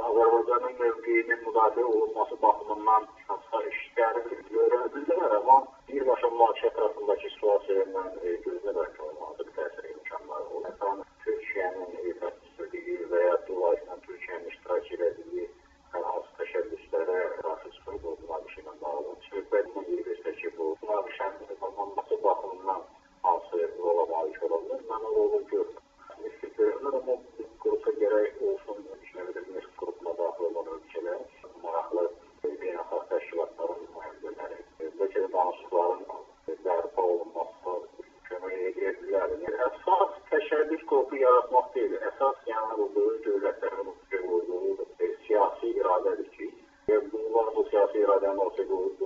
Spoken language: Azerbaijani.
Azərbaycanın mövqeyinin müdafiə olunması baxımından hansısa işlər görəbildilər, amma birbaşa münaqişə ətrafındakı situasiyalarla gözlə bəlkə olmalıdır, təsir imkanları olur. Məsələn, Türkiyənin təsdiqlediyi və ya dolayısıyla Türkiyənin iştirak etdiyi hər hansı təşəbbüslərə qarşı çıxıb bu münaqişə ilə bağlı. Söhbət verirsə ki, bu münaqişənin hesablanması baxımından hansı rola malik ola bilər, mən o rolu görürəm. Neft görürlər, amma bu qrupa gərək olsun, neft qrupuna daxil olan ölkələr, maraqlı beynəlxalq təşkilatların mühəndələri, bəlkə də danışıqların bərpa olunması kömək edə bilər. Əsas təşəbbüs qrupu yaratmaq deyil, əsas yəni bu böyük dövlətlərin qoyduğu siyasi iradədir ki, bunlar bu siyasi iradənin ortaya qoyulub